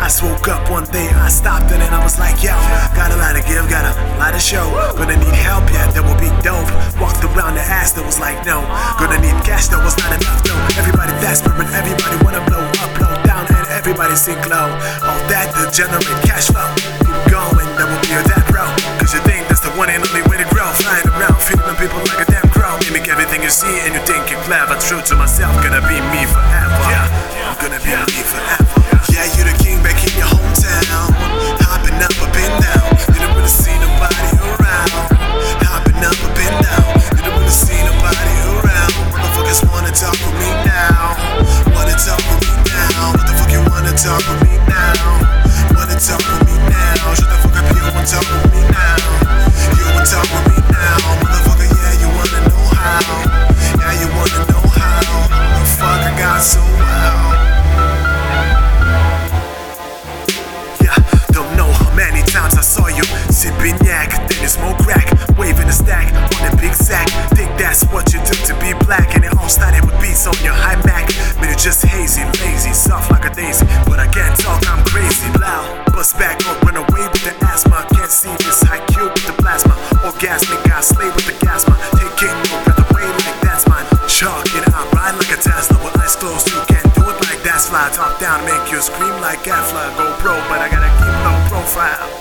just woke up one day, I stopped it and I was like, yo, got a lot to give, got a lot to show. Gonna need help, yeah, that will be dope. Walked around the ass, that was like, no. Gonna need cash, that was not enough, no. Everybody desperate, everybody wanna blow up, blow down, and everybody sink low. All that to generate cash flow. Keep going, that will be your that bro. Cause you think that's the one and only way to grow. Flying around, feeding the people like a damn crow. Mimic everything you see and you think you're clever. True to myself, gonna be me forever. Yeah, I'm gonna be me forever. Yeah, you the king back in your hometown. Hopping up and down. You don't really see nobody around. Hopping up and down. You don't really see nobody around. Motherfuckers wanna talk with me now. Wanna talk with me now. What the fuck you wanna talk with me now? Wanna talk with me now? Shut the fuck up, you wanna talk with me now? You wanna talk with me now? Motherfucker, yeah, you wanna know how? Yeah, you wanna know how? The fuck I got so wild. Many times I saw you sipping yak, then you smoke crack, waving a stack on a big sack. Think that's what you do to be black, and it all started with beats on your high Mac. Man, you're just hazy, lazy, soft like a daisy, but I can't talk, I'm crazy. Loud, bust back or run away with the asthma. Can't see this high cube with the plasma. Orgasmic, I slay with the gasma. Taking your breath away like that's mine. Chalk it, I ride like a Tesla with eyes closed. You can't do it like that. Slide top down, make you scream like Afla. Go pro, but I gotta keep low profile.